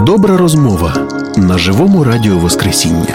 Добра розмова на живому радіо Воскресіння.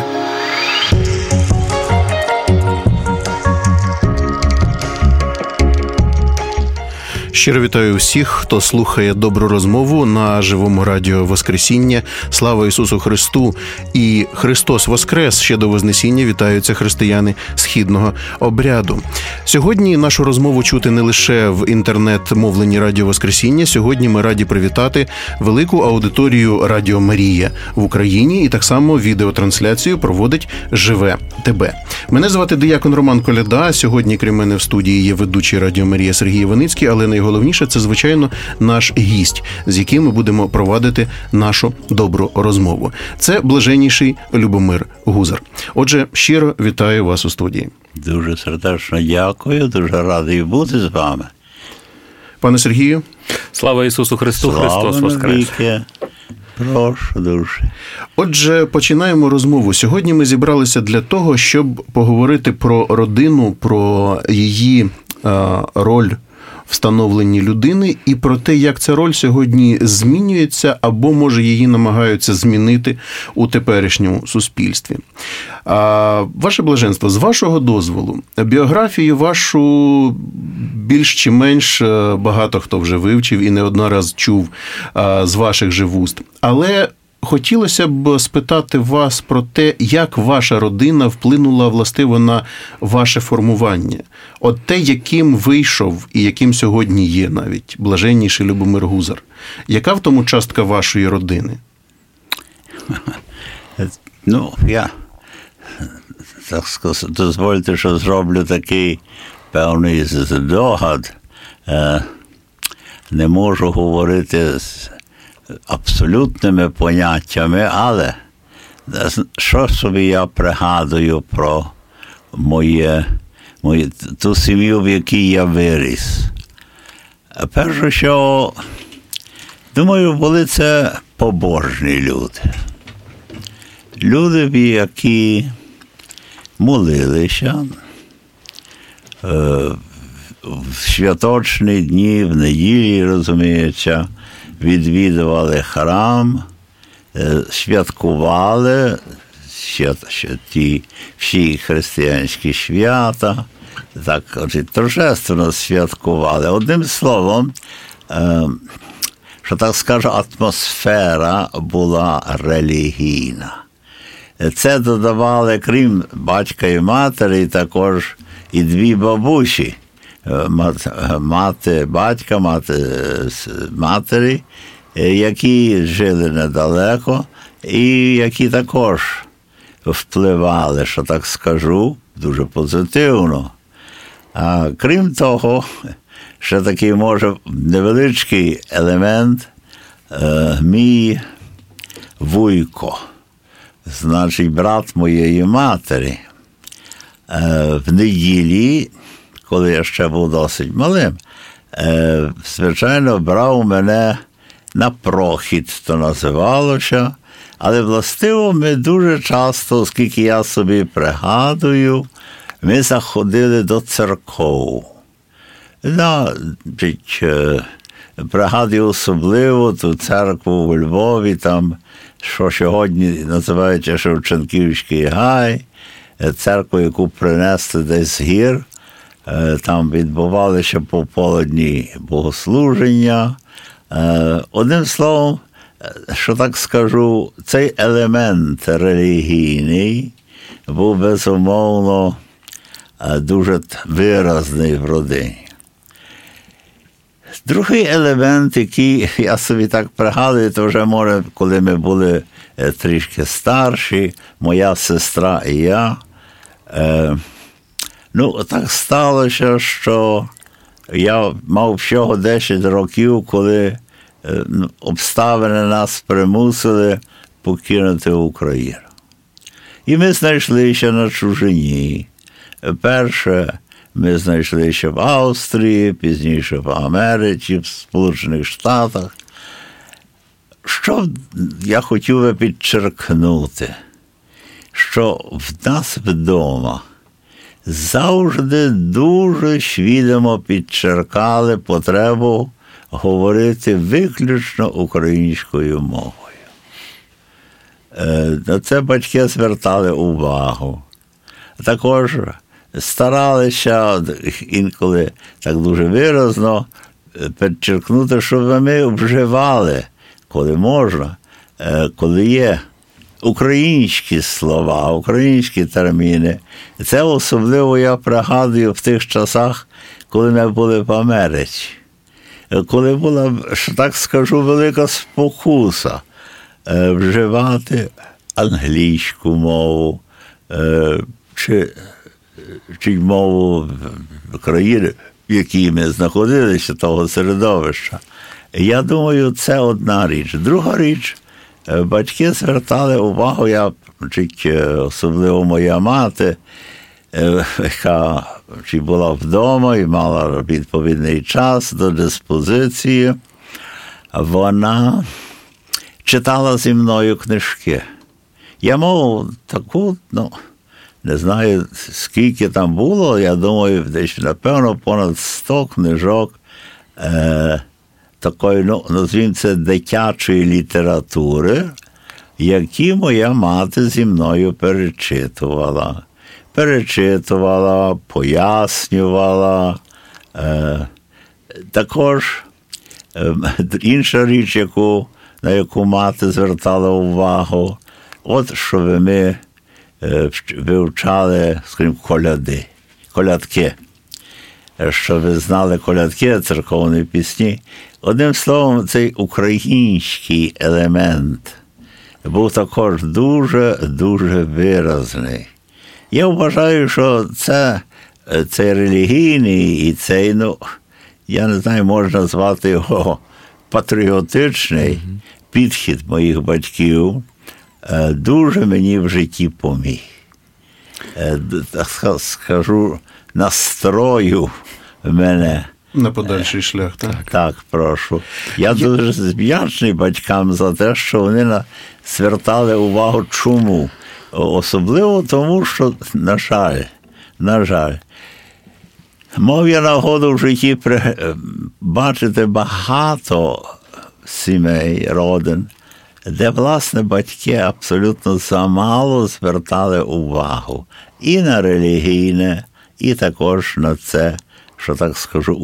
Щиро вітаю всіх, хто слухає добру розмову на живому радіо Воскресіння. Слава Ісусу Христу! І Христос Воскрес! Ще до Вознесіння вітаються християни східного обряду. Сьогодні нашу розмову чути не лише в інтернет-мовленні Радіо Воскресіння. Сьогодні ми раді привітати велику аудиторію Радіо Марія в Україні. І так само відеотрансляцію проводить «Живе ТБ». Мене звати диякон Роман Коляда. Сьогодні, крім мене, в студії є ведучий Радіо Марія Сергій Іваницький, але найголовніше – це, звичайно, наш гість, з яким ми будемо провадити нашу добру розмову. Це блаженніший Любомир Гузар. Отже, щиро вітаю вас у студії. Дуже сердечно дякую, дуже радий бути з вами. Пане Сергію. Слава Ісусу Христу, Христос Воскрес. Прошу дуже. Отже, починаємо розмову. Сьогодні ми зібралися для того, щоб поговорити про родину, про її роль в становленні людини і про те, як ця роль сьогодні змінюється або, може, її намагаються змінити у теперішньому суспільстві. Ваше блаженство, з вашого дозволу, біографію вашу більш чи менш багато хто вже вивчив і не одна раз чув з ваших же вуст. Але хотілося б спитати вас про те, як ваша родина вплинула, властиво, на ваше формування. От те, яким вийшов і яким сьогодні є навіть блаженніший Любомир Гузар. Яка в тому частка вашої родини? Я, так сказати, дозвольте, що зроблю такий певний здогад. Не можу говорити з абсолютними поняттями, але що собі я пригадую про ту сім'ю, в якій я виріс. Перше, що, думаю, були це побожні люди. Люди, які молилися в святочні дні, в неділі, розуміється, відвідували храм, святкували ті всі християнські свята, так торжественно святкували. Одним словом, що так скажу, атмосфера була релігійна. Це додавали, крім батька і матері, також і дві бабусі. Мати батька, мати матері, які жили недалеко і які також впливали, що так скажу, дуже позитивно. А крім того, ще такий, може, невеличкий елемент, мій вуйко, значить, брат моєї матері, в неділі, коли я ще був досить малим, звичайно, брав мене на прохід, то називалося, але властиво ми дуже часто, оскільки я собі пригадую, ми заходили до церков. Пригадую особливо ту церкву у Львові, там, що сьогодні називається Шевченківський гай, церкву, яку принесли десь з гір. Там відбувалися пополудні богослуження. Одним словом, що так скажу, цей елемент релігійний був, безумовно, дуже виразний в родині. Другий елемент, який я собі так пригадую, то вже, може, коли ми були трішки старші, моя сестра і я, так сталося, що я мав всього 10 років, коли обставини нас примусили покинути Україну. І ми знайшлися на чужині. Перше, ми знайшлися в Австрії, пізніше в Америці, в Сполучених Штатах. Що я хотів би підчеркнути, що в нас вдома завжди дуже свідомо підчеркали потребу говорити виключно українською мовою. На це батьки звертали увагу. Також старалися інколи так дуже виразно підчеркнути, щоб ми вживали, коли можна, коли є українські слова, українські терміни. Це особливо я пригадую в тих часах, коли ми були в Америці. Коли була, так скажу, велика спокуса вживати англійську мову чи мову країни, в якій ми знаходилися, того середовища. Я думаю, це одна річ. Друга річ, батьки звертали увагу, особливо моя мати, яка була вдома і мала відповідний час до диспозиції, вона читала зі мною книжки. Я мав таку, не знаю, скільки там було, я думаю, десь, напевно, понад 100 книжок такої, назвімо це, дитячої літератури, які моя мати зі мною перечитувала, пояснювала. Також інша річ, на яку мати звертала увагу, от що ми вивчали, скажімо, колядки. Що ви знали колядки, церковні пісні. Одним словом, цей український елемент був також дуже виразний. Я вважаю, що цей релігійний і цей, я не знаю, можна назвати його патріотичний підхід моїх батьків дуже мені в житті поміг. Скажу, настрою в мене. На подальший шлях, так? Так, прошу. Я дуже вдячний батькам за те, що вони звертали увагу чому. Особливо тому, що, на жаль, мав я нагоду в житті бачити багато сімей, родин, де, власне, батьки абсолютно замало звертали увагу і на релігійне, і також на це, що, так скажу,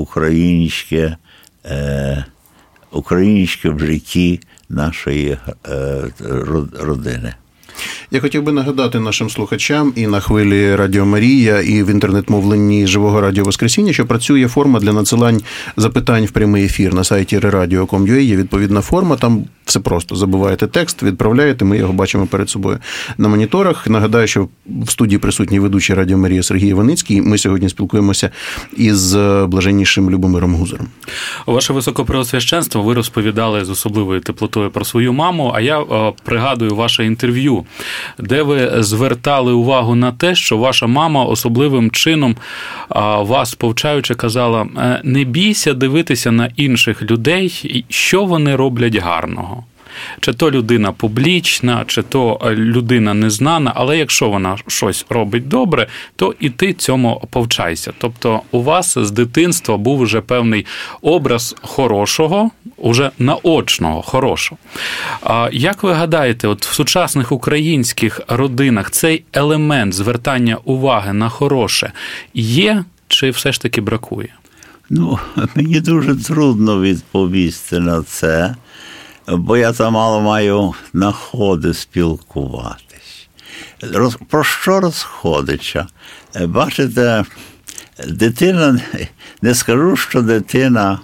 українське в житті нашої родини. Я хотів би нагадати нашим слухачам і на хвилі Радіо Марія, і в інтернет-мовленні Живого Радіо Воскресіння, що працює форма для надсилань запитань в прямий ефір на сайті rradio.com.ua. Є відповідна форма, там все просто. Забуваєте текст, відправляєте, ми його бачимо перед собою на моніторах. Нагадаю, що в студії присутній ведучий Радіо Марія Сергій Іваницький. Ми сьогодні спілкуємося із блаженнішим Любомиром Гузаром. Ваше Високопреосвященство, ви розповідали з особливою теплотою про свою маму, а я пригадую ваше інтерв'ю, де ви звертали увагу на те, що ваша мама особливим чином вас повчаючи казала: не бійся дивитися на інших людей, що вони роблять гарного. Чи то людина публічна, чи то людина незнана, але якщо вона щось робить добре, то і ти цьому повчайся. Тобто у вас з дитинства був вже певний образ хорошого, уже наочного хорошого. Як ви гадаєте, от в сучасних українських родинах цей елемент звертання уваги на хороше є, чи все ж таки бракує? Мені дуже трудно відповісти на це, бо я замало маю нагоди спілкуватись. Про що розходиться? Бачите, дитина, не скажу, що дитина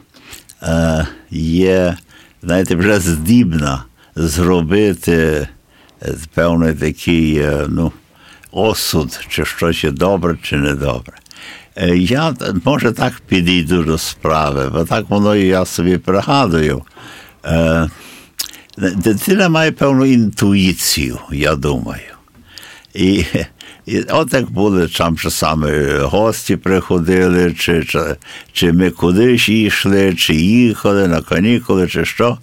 є, знаєте, вже здібна зробити певний такий, осуд, чи щось є добре, чи недобре. Я, може, так підійду до справи, бо так воно і я собі пригадую. Дитина має певну інтуїцію, я думаю. І от як були там саме гості приходили, чи ми кудись йшли, чи їхали на канікули, чи що.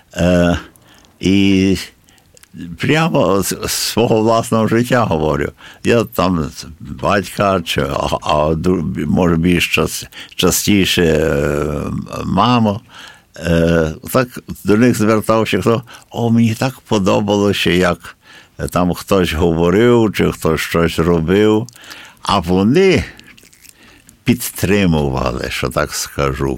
І прямо з свого власного життя говорю. Я там батька, а може більш частіше маму, так до них звертався, хто: мені так подобалося, як там хтось говорив, чи хтось щось робив, а вони підтримували, що так скажу.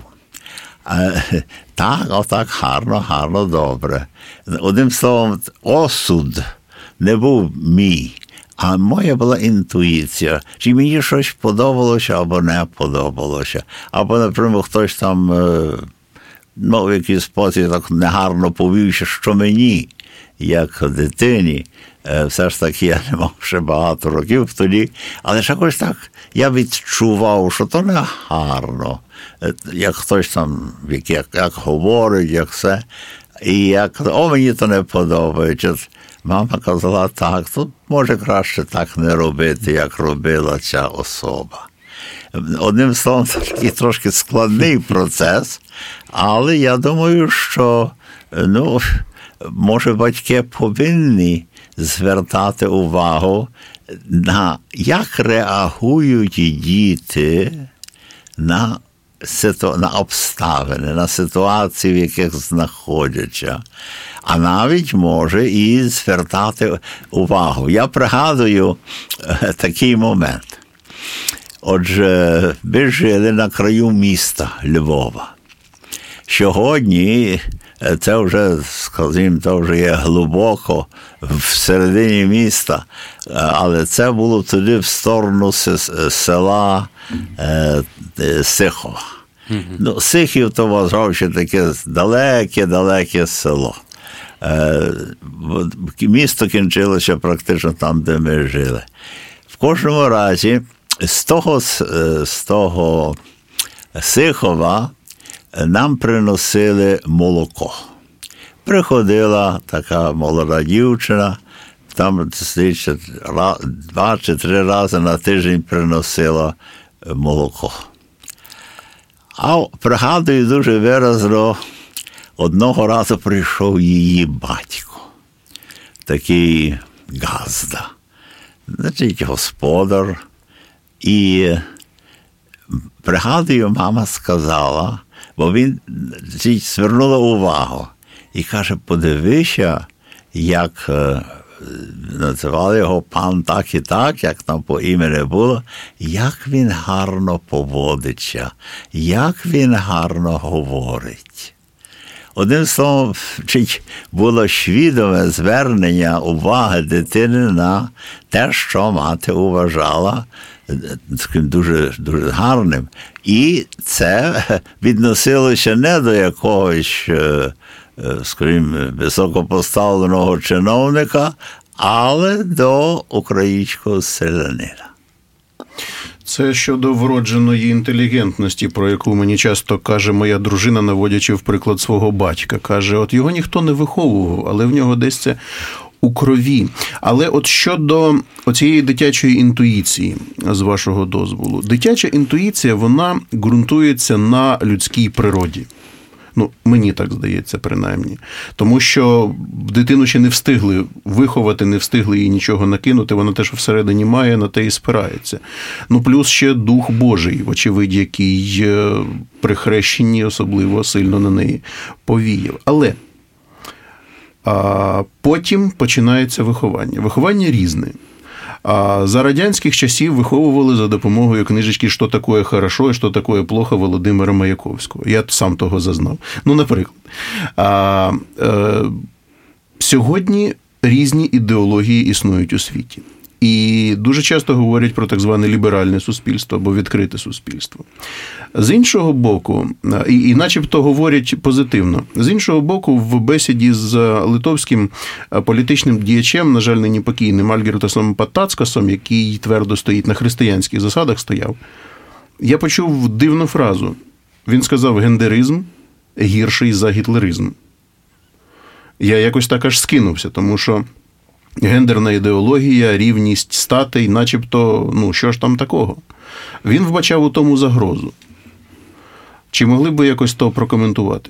Так, отак, гарно, добре. Одним словом, осуд не був мій, а моя була інтуїція. Чи мені щось подобалося або не подобалося. Або, наприклад, хтось там в якийсь спосіб так негарно повівся, що мені, як дитині, все ж таки я не мав ще багато років тоді, але ж якось так я відчував, що то не гарно. Як хтось там, як говорить, як все, і як, мені то не подобається. Мама казала, так, тут може краще так не робити, як робила ця особа. Одним словом, це такий трошки складний процес, але я думаю, що, може, батьки повинні звертати увагу на як реагують діти на обставини, на ситуації, в яких знаходяться, а навіть може і звертати увагу. Я пригадую такий момент. Отже, ми жили на краю міста Львова. Сьогодні це вже, скажімо, це вже є глибоко всередині міста, але це було тоді в сторону села Сихова. Сихів то вважав, що таке далеке село. Місто кінчилося практично там, де ми жили. В кожному разі, з того Сихова нам приносили молоко. Приходила така молода дівчина, там 2 чи 3 рази на тиждень приносила молоко. А пригадую дуже виразно, одного разу прийшов її батько, такий газда, значить, господар. І пригадую, мама сказала, бо він звернула увагу і каже, подивися, як називали його пан так і так, як там по імені було, як він гарно поводиться, як він гарно говорить. Одним словом, було свідоме звернення уваги дитини на те, що мати вважала дуже, дуже гарним. І це відносилося не до якогось, скажімо, високопоставленого чиновника, але до українського селянина. Це щодо вродженої інтелігентності, про яку мені часто каже моя дружина, наводячи в приклад свого батька. Каже, от його ніхто не виховував, але в нього десь це у крові. Але от щодо оцієї дитячої інтуїції, з вашого дозволу. Дитяча інтуїція, вона ґрунтується на людській природі. Мені так здається, принаймні. Тому що дитину ще не встигли виховати, не встигли їй нічого накинути, вона теж всередині має, на те і спирається. Плюс ще Дух Божий, вочевидь, який при хрещенні особливо сильно на неї повіяв. Але потім починається виховання. Виховання різне. За радянських часів виховували за допомогою книжечки «Що таке хорошо» і «Що таке плохо» Володимира Маяковського. Я сам того зазнав. Наприклад. Сьогодні різні ідеології існують у світі. І дуже часто говорять про так зване ліберальне суспільство або відкрите суспільство. З іншого боку, і начебто говорять позитивно, з іншого боку, в бесіді з литовським політичним діячем, на жаль, нині покійним Альгірдасом Патацкасом, який твердо стоїть на християнських засадах, стояв, я почув дивну фразу. Він сказав, гендеризм гірший за гітлеризм. Я якось так аж скинувся, тому що гендерна ідеологія, рівність статей, начебто, що ж там такого? Він вбачав у тому загрозу. Чи могли б ви якось то прокоментувати?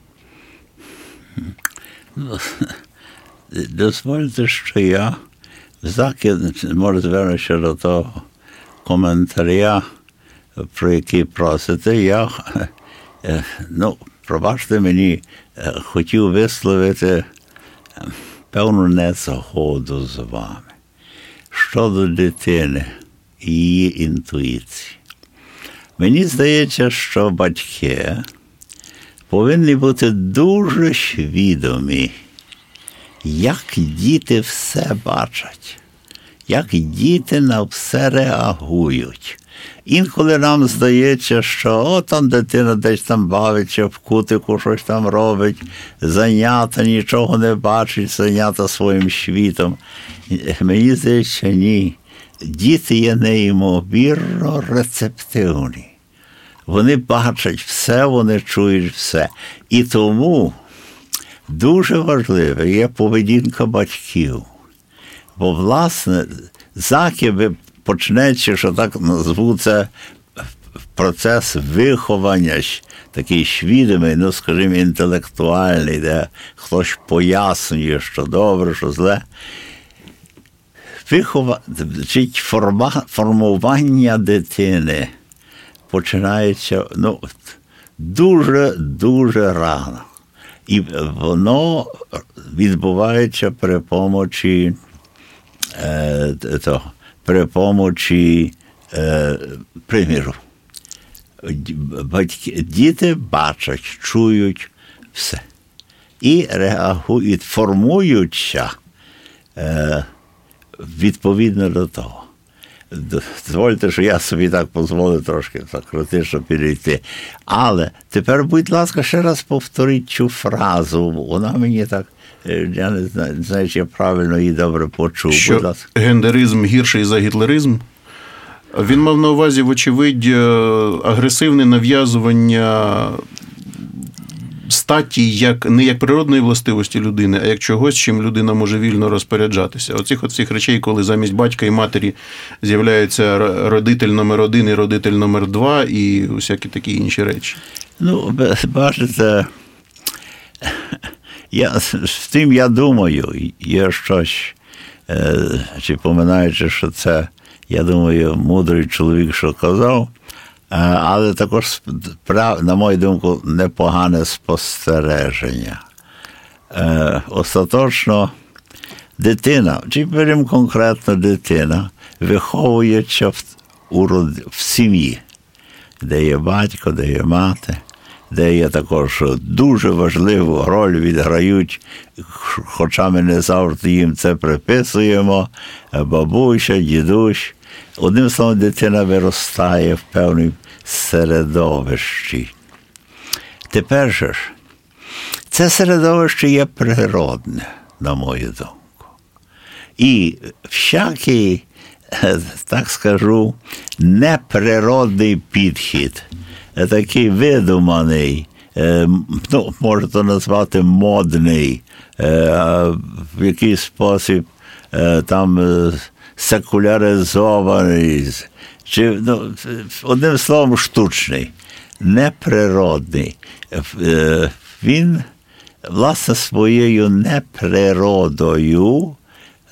Дозвольте, що я може звернутися до того коментаря, про який просите. Я, пробачте мені, хотів висловити певну незгоду з вами щодо дитини і її інтуїції. Мені здається, що батьки повинні бути дуже свідомі, як діти все бачать, як діти на все реагують. Інколи нам здається, що там дитина десь там бавиться, в кутику щось там робить, зайнята, нічого не бачить, зайнята своїм світом. Мені здається, ні. Діти є неймовірно рецептивні. Вони бачать все, вони чують все. І тому дуже важлива є поведінка батьків. Бо, власне, закиби почнеться, що так назву це процес виховання, такий свідомий, скажімо, інтелектуальний, де хтось пояснює, що добре, що зле. Формування дитини починається дуже рано. І воно відбувається при помочі приміру. Діти бачать, чують все. І реагують, формуються відповідно до того. Дозвольте, що я собі так дозволив трошки критично підійти. Але тепер, будь ласка, ще раз повторіть цю фразу. Вона мені так, я не знаю, чи я правильно її добре почув. Що будь ласка. Гендеризм гірший за гітлеризм? Він мав на увазі, вочевидь, агресивне нав'язування статі не як природної властивості людини, а як чогось, чим людина може вільно розпоряджатися. Оцих речей, коли замість батька і матері з'являється родитель номер 1 і родитель номер 2 і усякі такі інші речі. Бачите, з тим я думаю, є щось, чи поминаючи, що це, я думаю, мудрий чоловік, що казав, але також, на мою думку, непогане спостереження. Остаточно дитина, чи беремо конкретно дитина, виховується в сім'ї, де є батько, де є мати, де є також дуже важливу роль відграють, хоча ми не завжди їм це приписуємо, бабуся, дідусь. Одним словом, дитина виростає в певному середовищі. Тепер же ж, це середовище є природне, на мою думку. І всякий, так скажу, неприродний підхід, такий видуманий, можна то назвати модний, в якийсь спосіб там секуляризований, чи, одним словом, штучний, неприродний. Він, власне, своєю неприродою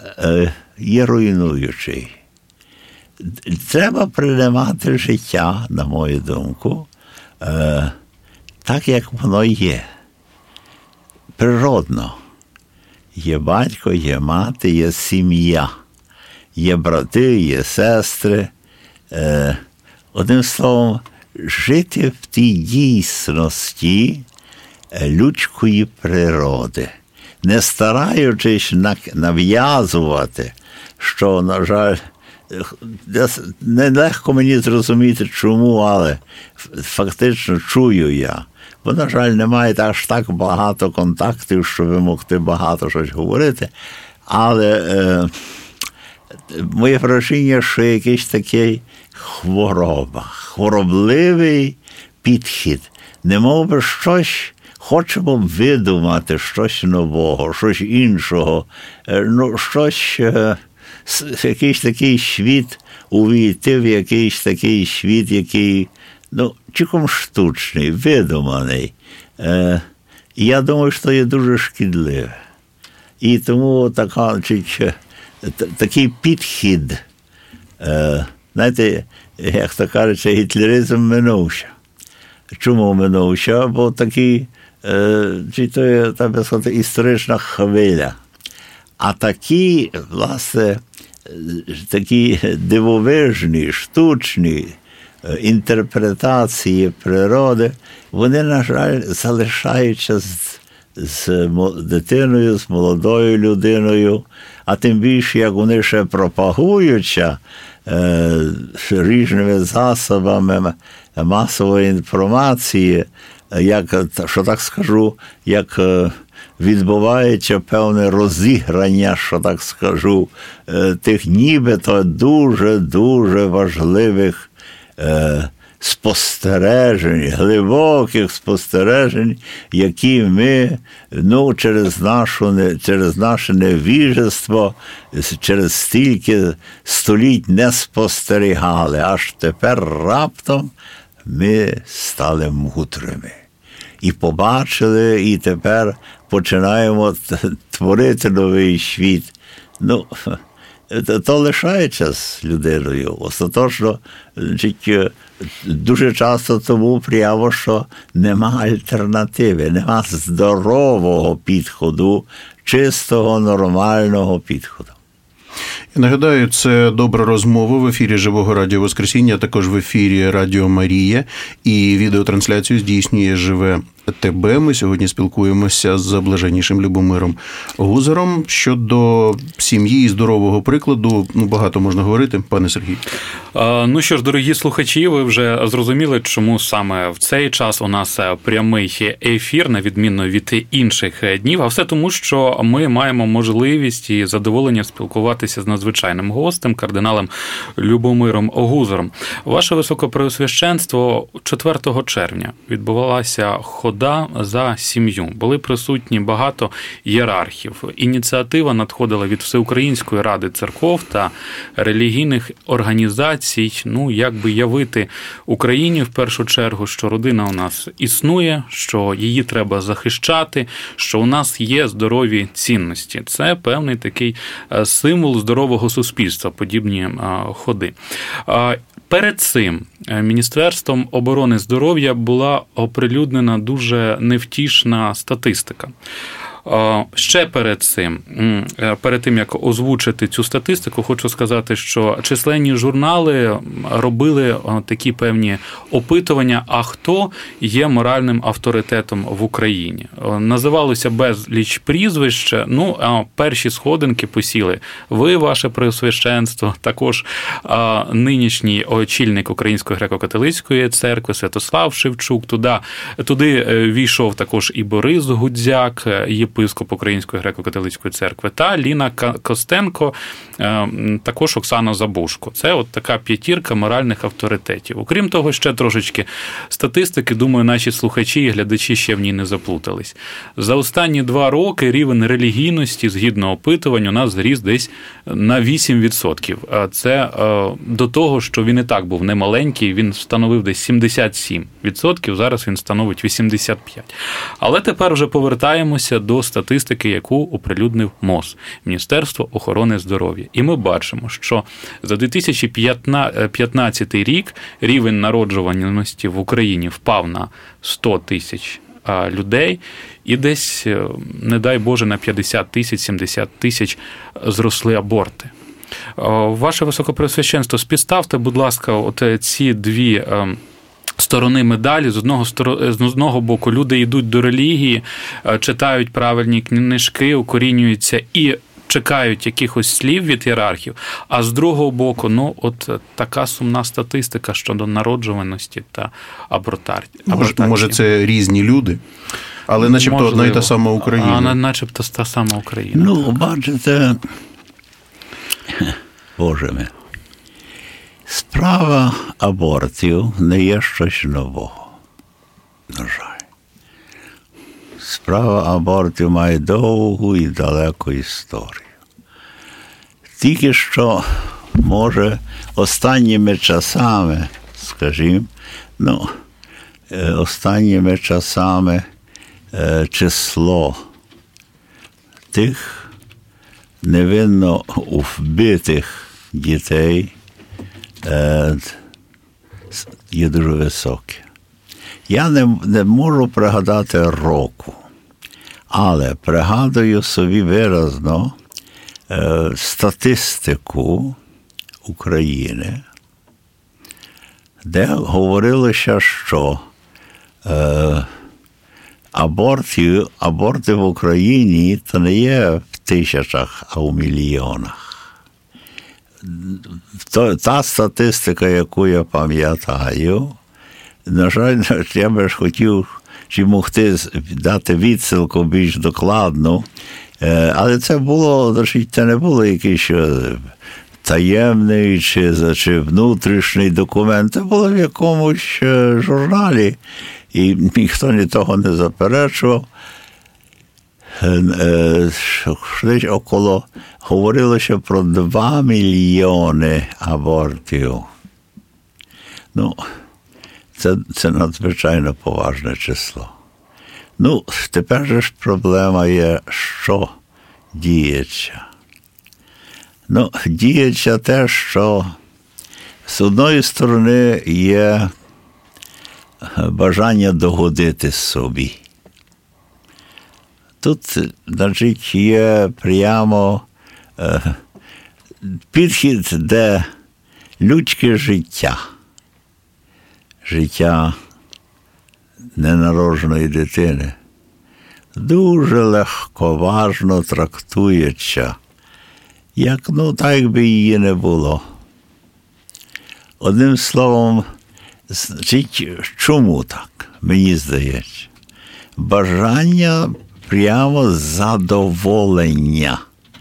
є руйнуючий. Треба приймати життя, на мою думку, так, як воно є. Природно. Є батько, є мати, є сім'я. Є брати, є сестри. Одним словом, жити в тій дійсності людської природи, не стараючись нав'язувати, що, на жаль, нелегко мені зрозуміти, чому, але фактично чую я. Бо, на жаль, немає аж так багато контактів, щоб могти багато щось говорити, але моє враження, що якийсь такий хворобливий підхід. Немов би щось хочемо видумати, щось нового, щось іншого, щось, якийсь такий світ, увійти в якийсь такий світ, який, чеком штучний, видуманий. І я думаю, що є дуже шкідливе. І тому такий підхід, знаєте, як то кажуть, гітлеризм минувся. Чому минувся? Бо такий, чи то є, так би сказати, історична хвиля. А такі, власне, такі дивовижні, штучні інтерпретації природи, вони, на жаль, залишаються з дитиною, з молодою людиною, а тим більше, як вони ще пропагуються різними засобами масової інформації, як, що так скажу, як відбувається певне розіграння, що так скажу, тих нібито дуже-дуже важливих спостережень, глибоких спостережень, які ми, через наше невіжество, через стільки століть не спостерігали. Аж тепер раптом ми стали мудрими. І побачили, і тепер починаємо творити новий світ. То лишається з людиною. Остаточно, дуже часто тому прямо, що нема альтернативи, нема здорового підходу, чистого, нормального підходу. Я нагадаю, це «Добра розмова» в ефірі Живого Радіо Воскресіння, а також в ефірі Радіо Марія. І відеотрансляцію здійснює Живе ТБ. Ми сьогодні спілкуємося з блаженнішим Любомиром Гузаром. Щодо сім'ї і здорового прикладу, багато можна говорити, пане Сергій. Ну що ж, дорогі слухачі, ви вже зрозуміли, чому саме в цей час у нас прямий ефір, на відміну від інших днів, а все тому, що ми маємо можливість і задоволення спілкуватися з надзвичайним гостем, кардиналом Любомиром Гузаром. Ваше Високопреосвященство 4 червня відбувалася хода за сім'ю. Були присутні багато ієрархів. Ініціатива надходила від Всеукраїнської ради церков та релігійних організацій, як би явити Україні в першу чергу, що родина у нас існує, що її треба захищати, що у нас є здорові цінності. Це певний такий символ здорового суспільства, подібні ходи. Перед цим Міністерством охорони здоров'я була оприлюднена дуже невтішна статистика. Ще перед тим, як озвучити цю статистику, хочу сказати, що численні журнали робили такі певні опитування, а хто є моральним авторитетом в Україні. Називалося безліч прізвищ, перші сходинки посіли ви, ваше Преосвященство, також нинішній очільник Української греко-католицької церкви Святослав Шевчук, туди війшов також і Борис Гудзяк, єпископ Української греко-католицької церкви, та Ліна Костенко, також Оксана Забушко. Це от така п'ятірка моральних авторитетів. Окрім того, ще трошечки статистики, думаю, наші слухачі і глядачі ще в ній не заплутались. За останні 2 роки рівень релігійності, згідно опитувань, у нас зріс десь на 8%. Це до того, що він і так був немаленький, він становив десь 77%, зараз він становить 85%. Але тепер вже повертаємося до статистики, яку оприлюднив МОЗ, Міністерство охорони здоров'я. І ми бачимо, що за 2015 рік рівень народжуваності в Україні впав на 100 тисяч людей, і десь, не дай Боже, на 50 тисяч, 70 тисяч зросли аборти. Ваше Високопреосвященство, співставте, будь ласка, от ці дві сторони медалі. З одного боку, люди йдуть до релігії, читають правильні книжки, укорінюються і чекають якихось слів від ієрархів, а з другого боку, така сумна статистика щодо народжуваності та абортації. Може, це різні люди, але начебто одна і та сама Україна. Начебто та сама Україна. Бачите, Боже мій, справа абортів не є щось нового, на жаль. Справа абортів має довгу і далеку історію. Тільки що, може, останніми часами, число тих невинно вбитих дітей є дуже високе. Я не можу пригадати року, але пригадую собі виразно, статистику України, де говорилося, що аборти в Україні то не є в тисячах, а у мільйонах. Та статистика, яку я пам'ятаю, на жаль, я би ж хотів чи могти дати відсилку більш докладну, але це було, це не було якийсь таємний чи внутрішній документ, це було в якомусь журналі, і ніхто ні того не заперечував. Говорилося про 2 мільйони абортів. Ну, це надзвичайно поважне число. Ну, тепер же ж проблема є, що діється. Ну, діється те, що з одної сторони є бажання догодити собі. Тут, значить, є прямо підхід, де людське життя ненародженої дитини дуже легковажно трактується, як, так якби її не було. Одним словом, чому так, мені здається? Бажання прямо задоволення,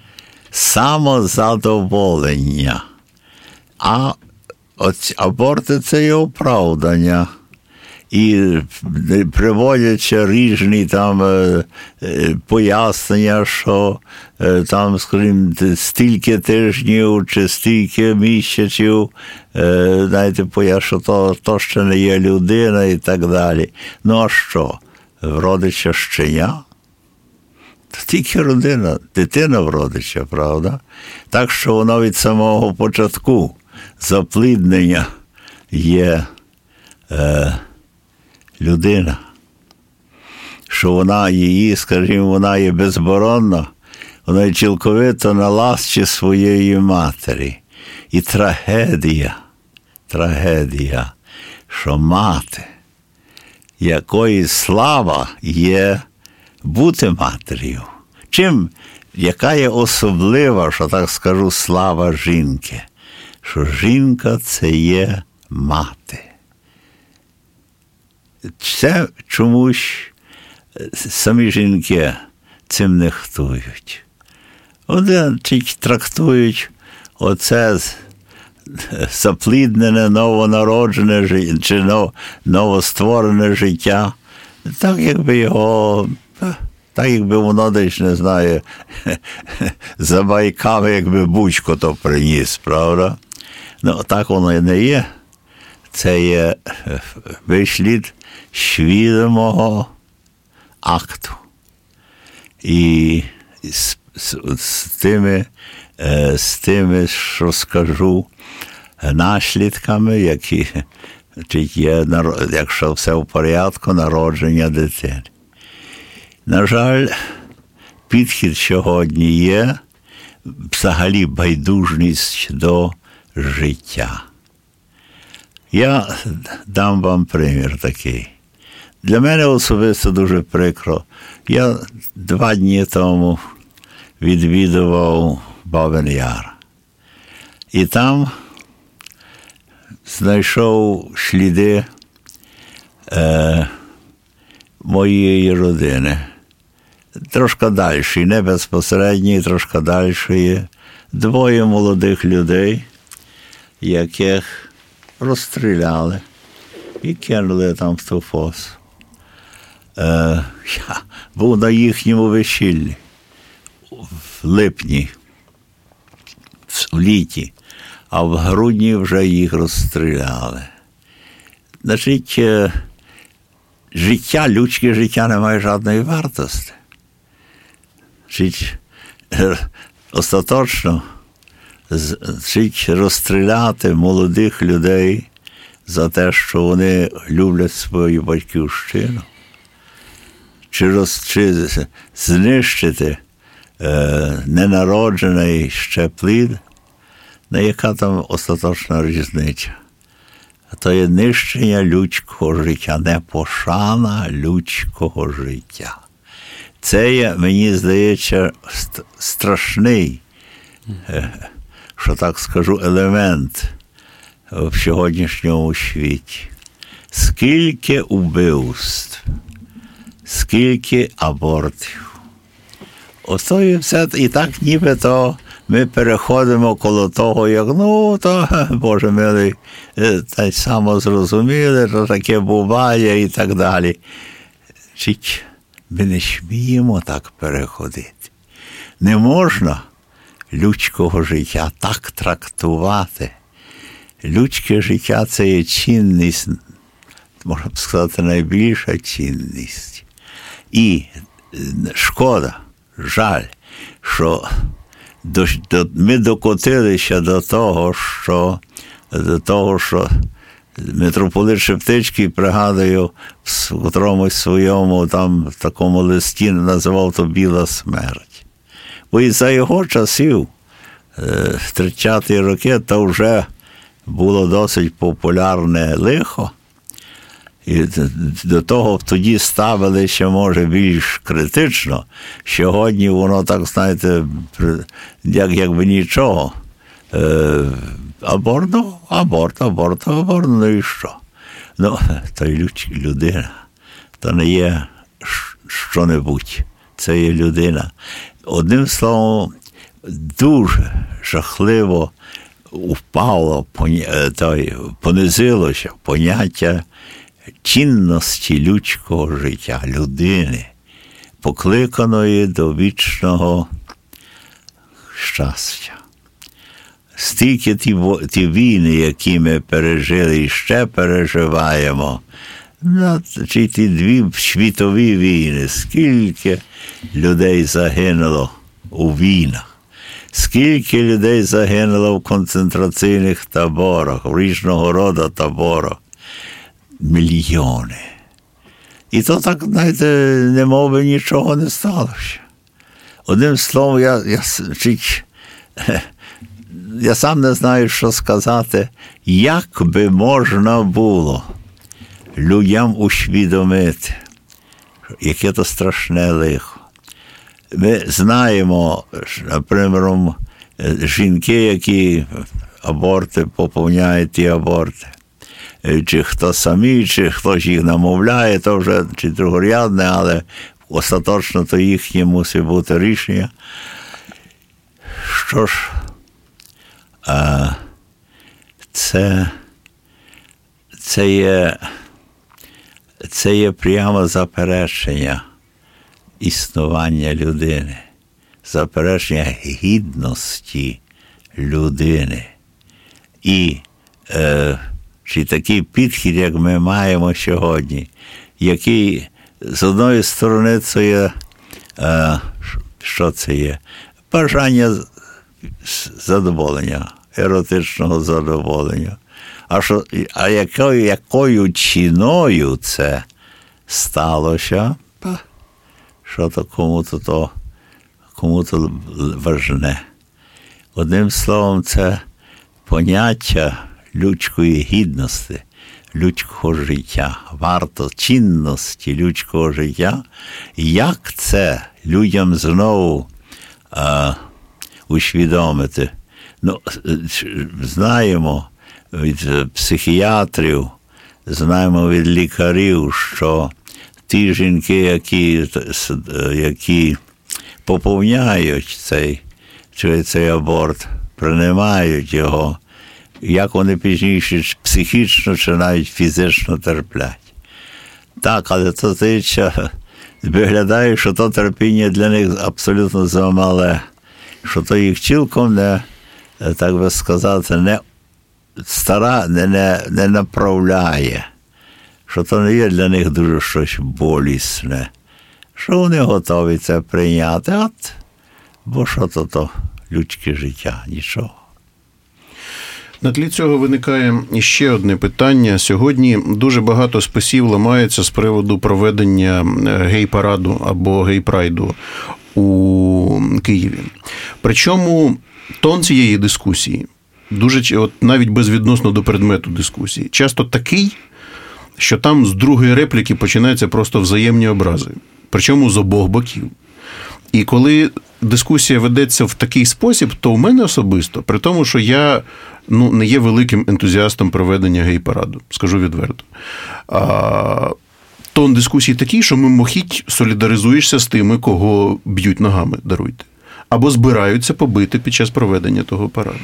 самозадоволення. А аборти – це є оправдання. І приводяться різні там пояснення, що там, скажімо, стільки тижнів чи стільки місяців, знаєте, що то ще не є людина і так далі. Ну а що? Вродиться щеня? Тільки дитина вродиться, правда? Так що воно від самого початку запліднення є людина, що вона її, скажімо, вона є безборонна, вона є цілковито на ласці своєї матері. І трагедія, що мати, якої слава є бути матер'ю. Яка є особлива, що так скажу, слава жінки, що жінка – це є мати. Це чомусь самі жінки цим нехтують. Вони трактують оце запліднене, новонароджене чи новостворене життя, так якби воно десь, не знаю, за байками, якби Бучко то приніс, правда? Ну, так воно і не є. Це є вислід свідомого акту. І з тими, що скажу, наслідками, які є, якщо все в порядку, народження дитини. На жаль, підхід сьогодні є взагалі байдужність до життя. Я дам вам примір такий. Для мене особисто дуже прикро. Я 2 дні тому відвідував Бабин Яр. І там знайшов сліди моєї родини. Трошки далі, не безпосередньо, трошки далі. 2 молодих людей, яких розстріляли і кинули там в ту фосу. Я був на їхньому весіллі в липні, в літі, а в грудні вже їх розстріляли. Значить, людське життя не має жодної вартості. Значить, остаточно розстріляти молодих людей за те, що вони люблять свою батьківщину, чи знищити ненароджений ще плід, яка там остаточна різниця? То є нищення людського життя, не пошана людського життя. Це є, мені здається, страшний, що так скажу, елемент в сьогоднішньому світі. Скільки убивств, скільки абортів. Ото і все, і так нібито ми переходимо коло того, як, то, Боже милий, та й само зрозуміли, що таке буває і так далі. Ми не сміємо так переходити. Не можна людського життя так трактувати. Людське життя – це є цінність, можна б сказати, найбільша цінність. І шкода, жаль, що ми докотилися до того, що митрополит Шептицький, пригадую, в котромусь своєму там такому листі називав то «Біла смерть». Бо і за його часів, 30-ті роки, то вже було досить популярне лихо. І до того тоді ставилися, може, більш критично. Сьогодні воно так, знаєте, якби нічого. Аборт, ну і що? То й людина. То не є що-небудь. Це є людина. Одним словом, дуже жахливо впало, понизилося поняття цінності людського життя, людини, покликаної до вічного щастя. Стільки ті війни, які ми пережили і ще переживаємо, чи ті дві світові війни, скільки людей загинуло у війнах, скільки людей загинуло в концентраційних таборах, в різного роду таборах. Мільйони. І то так, знаєте, немов би нічого не сталося. Одним словом, я сам не знаю, що сказати, як би можна було людям усвідомити, яке то страшне лихо. Ми знаємо, наприклад, жінки, які аборти, поповняють ті аборти. Чи хто самі, чи хтось їх намовляє, то вже чи другорядне, але остаточно то їхнє мусить бути рішення. Що ж, це є прямо заперечення існування людини, заперечення гідності людини. І чи такий підхід, як ми маємо сьогодні, який, з одної сторони, це є, що це є? Бажання задоволення, еротичного задоволення. А якою ціною це сталося? Що то кому-то важне. Одним словом, це поняття людської гідності, людського життя, цінності людського життя, як це людям знову усвідомити. Знаємо від психіатрів, знаємо від лікарів, що ті жінки, які поповняють цей аборт, приймають його, як вони пізніше психічно чи навіть фізично терплять. Так, але то виглядає, що то терпіння для них абсолютно замале, що то їх цілком не, так би сказати, не направляє, що то не є для них дуже щось болісне, що вони готові це прийняти, бо що то людське життя, нічого. На тлі цього виникає ще одне питання. Сьогодні дуже багато списів ламається з приводу проведення гей-параду або гей-прайду у Києві. Причому тон цієї дискусії, навіть безвідносно до предмету дискусії, часто такий, що там з другої репліки починаються просто взаємні образи. Причому з обох боків. І коли дискусія ведеться в такий спосіб, то в мене особисто, при тому, що я не є великим ентузіастом проведення гей-параду, скажу відверто. Тон дискусії такий, що мимохідь солідаризуєшся з тими, кого б'ють ногами, даруйте. Або збираються побити під час проведення того параду.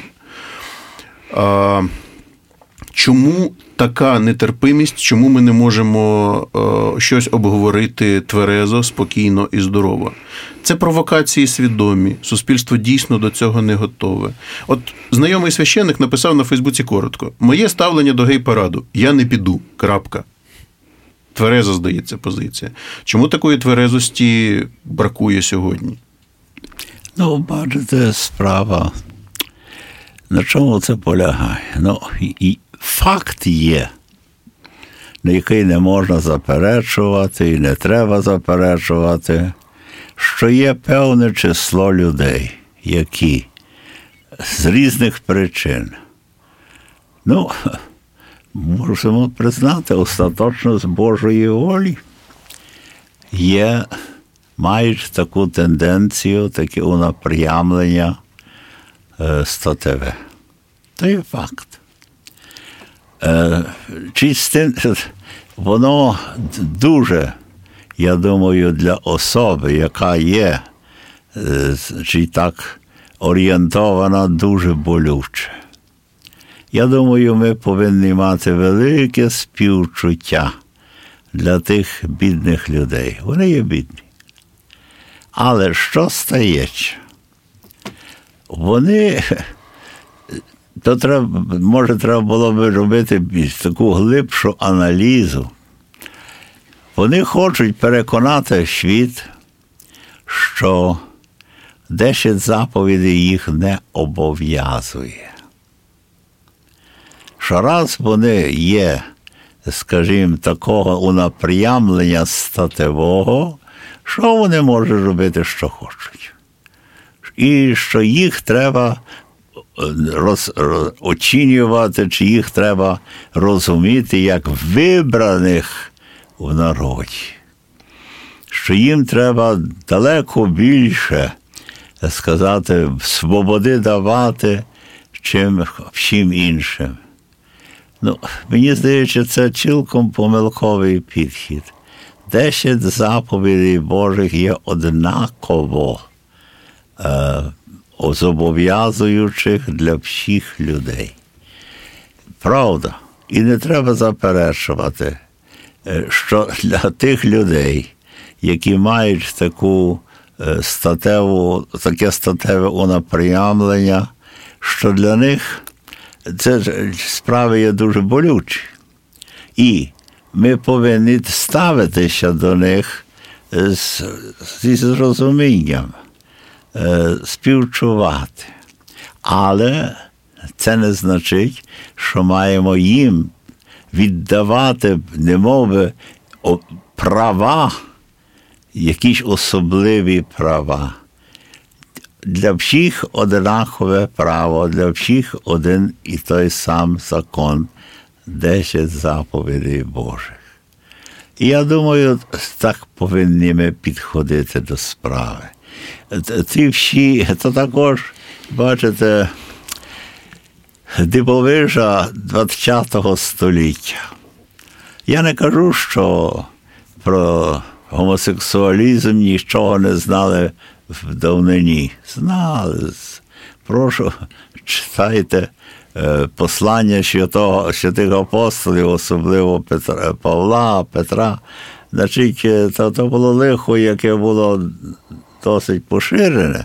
Чому така нетерпимість, чому ми не можемо щось обговорити тверезо, спокійно і здорово? Це провокації свідомі, суспільство дійсно до цього не готове. От знайомий священник написав на Фейсбуці коротко: «Моє ставлення до гей-параду – я не піду, крапка». Твереза, здається, позиція. Чому такої тверезості бракує сьогодні? Бачите, справа, на чому це полягає? І факт є, на який не можна заперечувати і не треба заперечувати, що є певне число людей, які з різних причин, можемо признати, остаточно з Божої волі, мають таку тенденцію, таке унапрямлення статеве. То є факт. Воно дуже, я думаю, для особи, яка є, чи так орієнтована, дуже болюче. Я думаю, ми повинні мати велике співчуття для тих бідних людей. Вони є бідні. Але що стається? Треба було б робити таку глибшу аналізу. Вони хочуть переконати світ, що 10 заповідей їх не обов'язує. Що раз вони є, скажімо, такого унапрямлення статевого, що вони можуть робити, що хочуть. І що їх треба оцінювати, чи їх треба розуміти як вибраних в народі. Що їм треба далеко більше, сказати, свободи давати, чим всім іншим. Мені здається, це цілком помилковий підхід. 10 заповідей Божих є однаково зобов'язуючих для всіх людей. Правда, і не треба заперечувати, що для тих людей, які мають таке статеве унапрямлення, що для них це справи є дуже болючі. І ми повинні ставитися до них зі зрозумінням, співчувати. Але це не значить, що маємо їм віддавати, немови, права, якісь особливі права. Для всіх однакове право, для всіх один і той сам закон, 10 заповідей Божих. І я думаю, так повинні ми підходити до справи. Ці всі, це також, бачите, дивовижа ХХ століття. Я не кажу, що про гомосексуалізм нічого не знали в давнині. Знали. Прошу, читайте послання святих апостолів, особливо Павла, Петра. Значить, то було лихо, яке було досить поширене.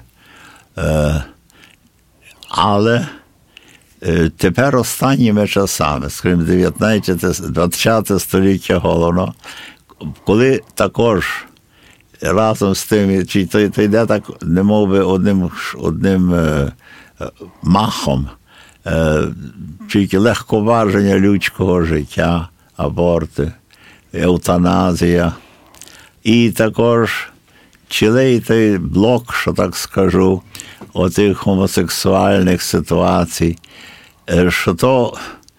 Але тепер останніми часами, скажімо, 20 століття головно, коли також разом з тим, чи то йде так, немов би одним махом, тільки легковаження людського життя, аборти, евтаназія. І також цілий той блок, що так скажу, отих гомосексуальних ситуацій, що то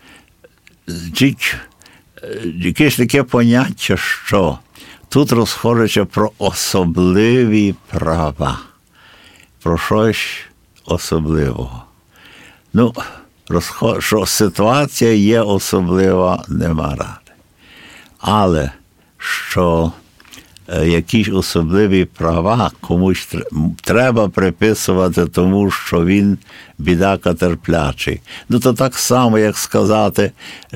якесь таке поняття, що тут розходиться про особливі права, про щось особливого. Ну, що ситуація є особлива, нема ради. Але що якісь особливі права комусь треба приписувати тому, що він бідака терплячий. Ну, то так само, як сказати,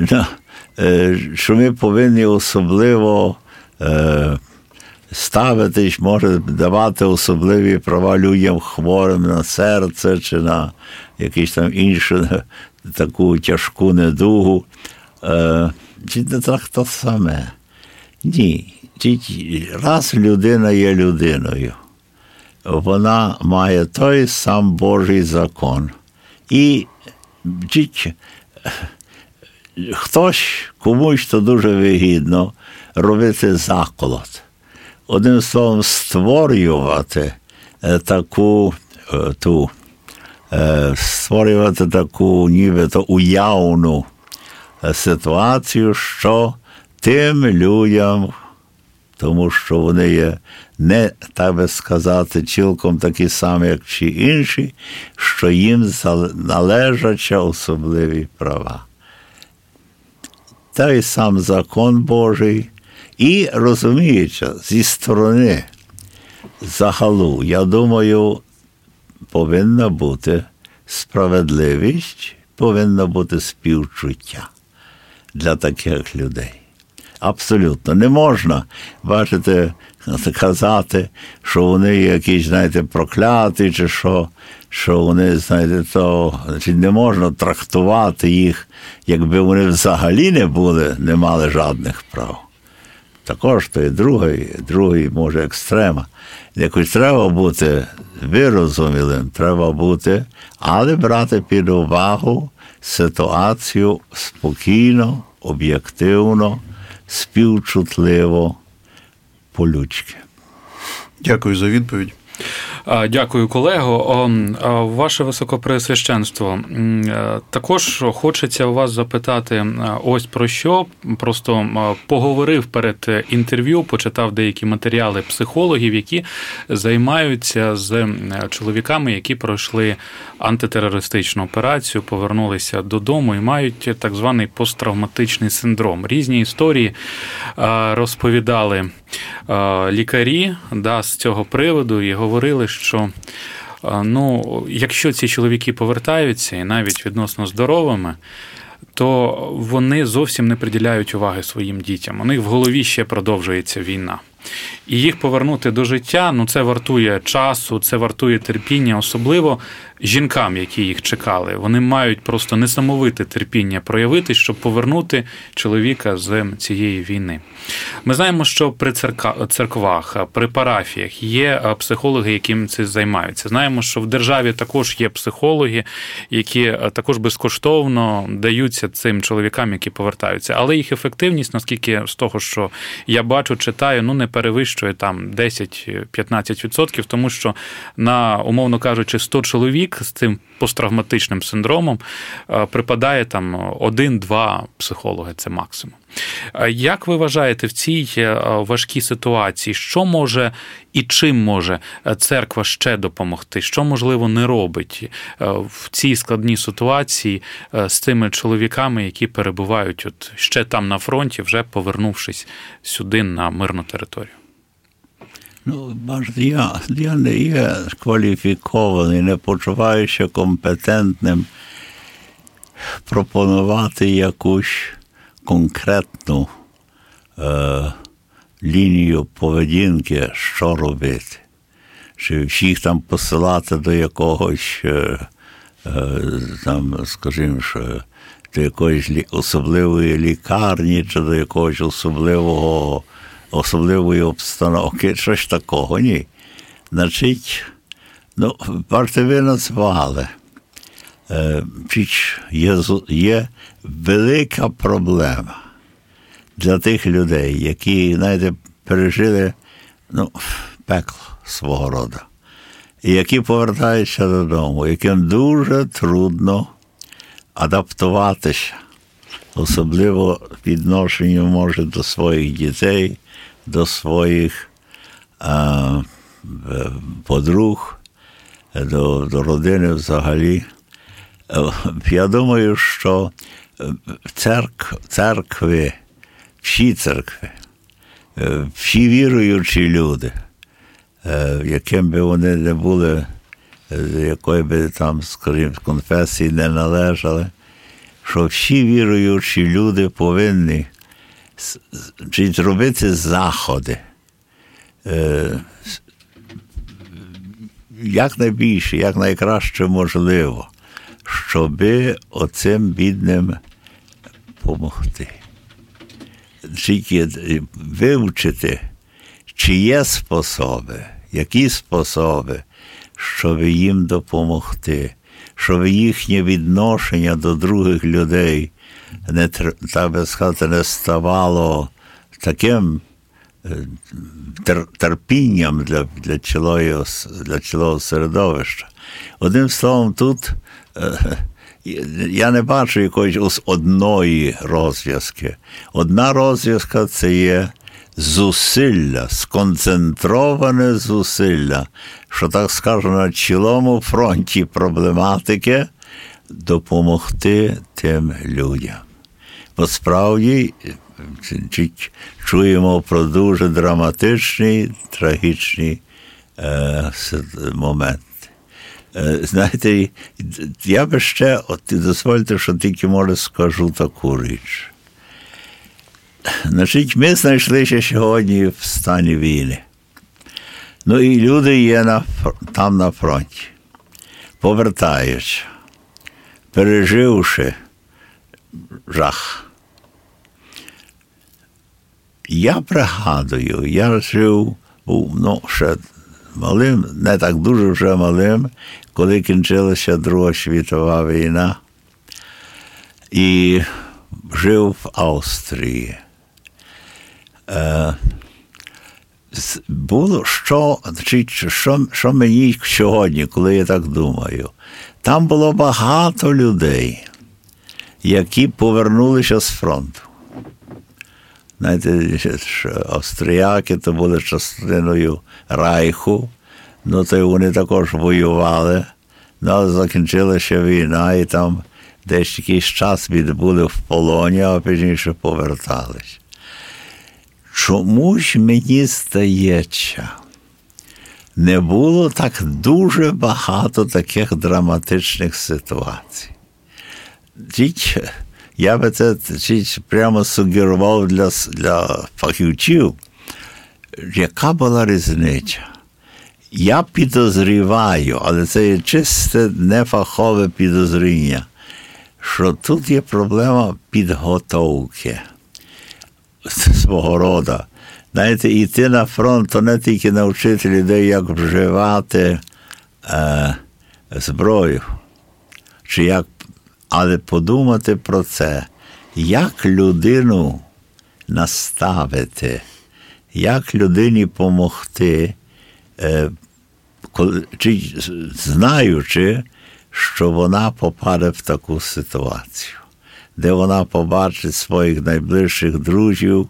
що ми повинні особливо ставитись, може давати особливі права людям хворим на серце чи на якусь там іншу таку тяжку недугу. Чи не так то саме? Ні. Раз людина є людиною, вона має той сам Божий закон. І комусь то дуже вигідно робити заколот. Одним словом, створювати таку нібито уявну ситуацію, що тим людям, тому що вони є не, так би сказати, цілком такі самі, як чи інші, що їм належать особливі права. Той сам закон Божий. І, розуміється, зі сторони загалу, я думаю, повинна бути справедливість, повинна бути співчуття для таких людей. Абсолютно. Не можна, бачите, казати, що вони якісь, знаєте, прокляті, чи що вони, знаєте, то не можна трактувати їх, якби вони взагалі не мали жодних прав. Також то і другий, може, екстрема. Якось треба бути вирозумілим, треба бути, але брати під увагу ситуацію спокійно, об'єктивно, співчутливо, по-людськи. Дякую за відповідь. Дякую, колего. Ваше Високопреосвященство, також хочеться у вас запитати ось про що. Просто поговорив перед інтерв'ю, почитав деякі матеріали психологів, які займаються з чоловіками, які пройшли антитерористичну операцію, повернулися додому і мають так званий посттравматичний синдром. Різні історії розповідали лікарі з цього приводу і говорили, що якщо ці чоловіки повертаються, і навіть відносно здоровими, то вони зовсім не приділяють уваги своїм дітям. У них в голові ще продовжується війна. І їх повернути до життя, це вартує часу, це вартує терпіння, особливо жінкам, які їх чекали. Вони мають просто несамовите терпіння проявити, щоб повернути чоловіка з цієї війни. Ми знаємо, що при церквах, при парафіях є психологи, яким це займаються. Знаємо, що в державі також є психологи, які також безкоштовно даються цим чоловікам, які повертаються. Але їх ефективність, наскільки з того, що я бачу, читаю, не перевищує там 10-15%, тому що на, умовно кажучи, 100 чоловік з цим посттравматичним синдромом припадає там 1-2 психологи, це максимум. Як ви вважаєте, в цій важкій ситуації, що може і чим може церква ще допомогти? Що, можливо, не робить в цій складній ситуації з цими чоловіками, які перебувають ще там на фронті, вже повернувшись сюди на мирну територію? Бачите, я не є кваліфікований, не почуваюся компетентним пропонувати якусь конкретну лінію поведінки, що робити. Чи всіх там посилати до якогось, там, скажімо, до якоїсь особливої лікарні, чи до якогось особливої обстановки, щось такого, ні. Значить, бачите, ви назвали є велика проблема для тих людей, які, знаєте, пережили пекло свого роду, і які повертаються додому, яким дуже трудно адаптуватися, особливо відношенню, може, до своїх дітей, до своїх подруг, до родини взагалі. Я думаю, що церкви, всі церкви, всі віруючі люди, яким би вони не були, якої би там, скажімо, конфесії не належали, що всі віруючі люди повинні робити заходи, якнайбільше, якнайкраще можливо, щоби оцим бідним допомогти. Тільки вивчити, чи є способи, які способи, щоб їм допомогти, щоб їхнє відношення до других людей так би сказати, не ставало таким терпінням для цілого середовища. Одним словом, тут я не бачу якоїсь одної розв'язки. Одна розв'язка – це є зусилля, сконцентроване зусилля, що, так скажемо, на цілому фронті проблематики допомогти тим людям. Бо справді чуємо про дуже драматичні, трагічні моменти. Знаєте, я би ще, дозвольте, що тільки, може, скажу таку річ. Значить, ми знайшлися сьогодні в стані війни. І люди є там на фронті, повертаються, переживши жах. Я пригадую, я жив, ще малим, не так дуже вже малим, коли кінчилася Друга світова війна, і жив в Австрії. Було що мені сьогодні, коли я так думаю, там було багато людей, які повернулися з фронту. Знаєте, австріяки то були частиною Райху, то й вони також воювали, але закінчилася війна, і там десь якийсь час відбули в полоні, а пізніше повертались. Чомусь, мені здається, не було так дуже багато таких драматичних ситуацій. Я би це прямо сугерував для фахівців, яка була різниця. Я підозріваю, але це є чисте нефахове підозріння, що тут є проблема підготовки свого роду. Знаєте, йти на фронт, то не тільки навчити людей, як вживати зброю, але подумати про це, як людину наставити, як людині помогти, знаючи, що вона попаде в таку ситуацію, де вона побачить своїх найближчих друзів,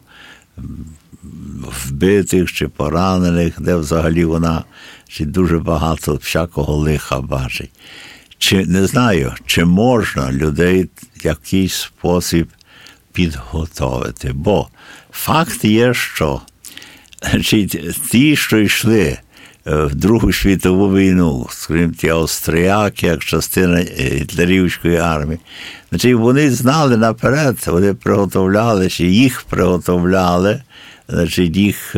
вбитих чи поранених, де взагалі вона дуже багато всякого лиха бачить. Не знаю, чи можна людей в якийсь спосіб підготовити. Бо факт є, що ті, що йшли в Другу світову війну, скажімо, ті австріяки, як частина гітлерівської армії, вони знали наперед, вони приготовлялися, їх приготовляли, їх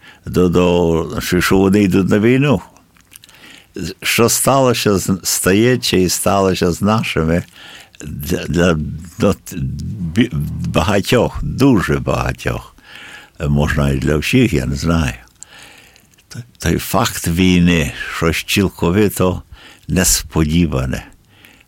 що вони йдуть на війну. Що стається і сталося з нашими для багатьох, дуже багатьох, можна і для всіх, я не знаю. Той факт війни, щось цілковито несподіване,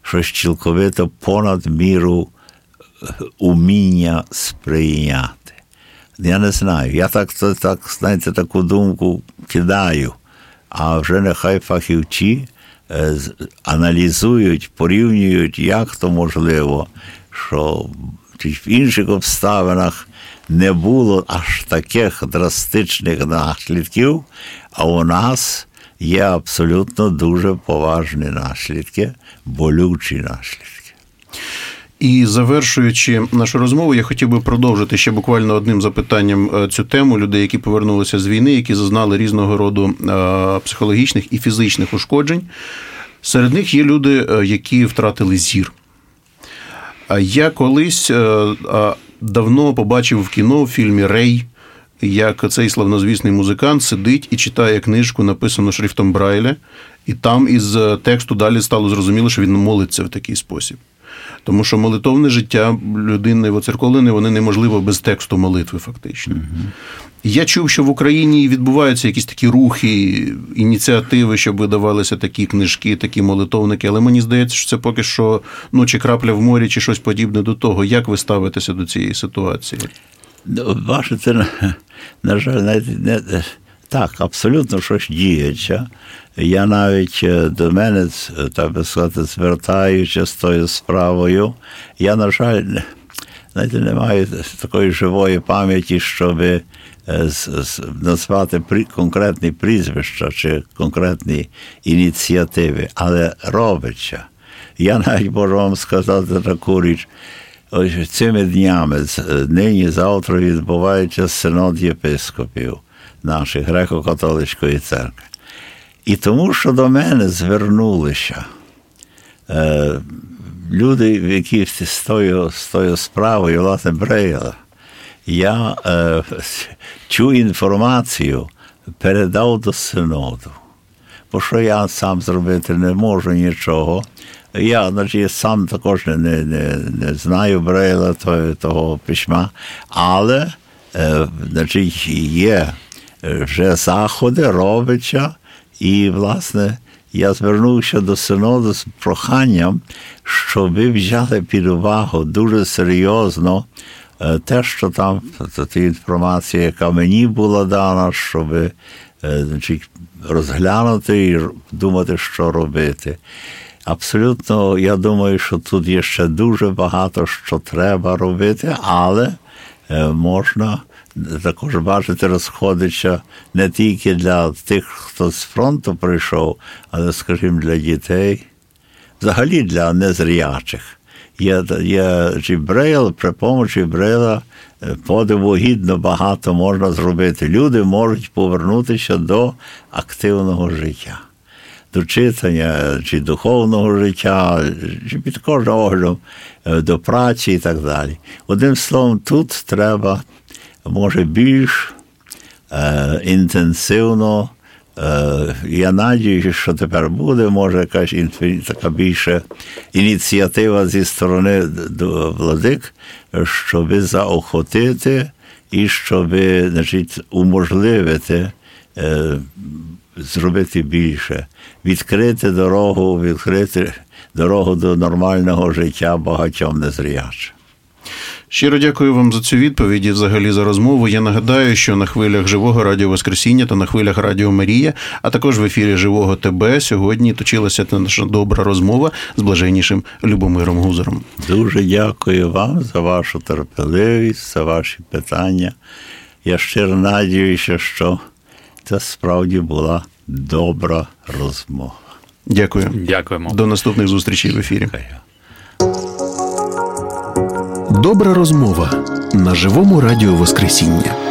щось цілковито понад міру уміння сприйняти. Я не знаю, я так, знаєте, таку думку кидаю, а вже нехай фахівці аналізують, порівнюють, як то можливо, що в інших обставинах не було аж таких драстичних наслідків, а у нас є абсолютно дуже поважні наслідки, болючі наслідки. І завершуючи нашу розмову, я хотів би продовжити ще буквально одним запитанням цю тему людей, які повернулися з війни, які зазнали різного роду психологічних і фізичних ушкоджень. Серед них є люди, які втратили зір. Я колись давно побачив в кіно, в фільмі «Рей», як цей славнозвісний музикант сидить і читає книжку, написану шрифтом Брайля, і там із тексту далі стало зрозуміло, що він молиться в такий спосіб. Тому що молитовне життя людини воцерковлене, вони неможливо без тексту молитви фактично. Я чув, що в Україні відбуваються якісь такі рухи, ініціативи, щоб видавалися такі книжки, такі молитовники, але мені здається, що це поки що, чи крапля в морі, чи щось подібне до того. Як ви ставитеся до цієї ситуації? Бачите, на жаль, так, абсолютно щось діється. Я навіть до мене, так би сказати, звертаючи з тою справою, я, на жаль, знаєте, не маю такої живої пам'яті, щоб назвати конкретні прізвища чи конкретні ініціативи, але робиться. Я навіть можу вам сказати таку річ. Ось цими днями, нині, завтра відбувається синод єпископів нашої греко-католицької церкви. І тому, що до мене звернулися люди, які з тою справою, власне, Брейла, я цю інформацію передав до синоду. Бо що я сам зробити не можу нічого. Я, значить, сам також не знаю Брейла, того письма, але, значить, є вже заходи, робиться, і, власне, я звернувся до синоду з проханням, щоб ви взяли під увагу дуже серйозно те, що там, та інформація, яка мені була дана, щоб, значить, розглянути і думати, що робити. Абсолютно, я думаю, що тут є ще дуже багато, що треба робити, але можна також бачити, розходиться не тільки для тих, хто з фронту прийшов, але, скажімо, для дітей, взагалі для незрячих. Є Брейл, при помочі Брейла подиву гідно багато можна зробити. Люди можуть повернутися до активного життя, до читання, чи духовного життя, чи під кожним оглядом до праці і так далі. Одним словом, тут треба, може, більш інтенсивно, я надіюся, що тепер буде, може, якась така більша ініціатива зі сторони владик, щоб заохотити і щоб, значить, уможливити зробити більше, відкрити дорогу до нормального життя багатьом незрячим. Щиро дякую вам за цю відповідь і взагалі за розмову. Я нагадаю, що на хвилях Живого Радіо Воскресіння та на хвилях Радіо Марія, а також в ефірі Живого ТБ сьогодні точилася наша добра розмова з блаженнішим Любомиром Гузаром. Дуже дякую вам за вашу терпеливість, за ваші питання. Я щиро надіюся, що це справді була добра розмова. Дякую. Дякуємо. До наступних зустрічей в ефірі. Добра розмова на Живому Радіо Воскресіння.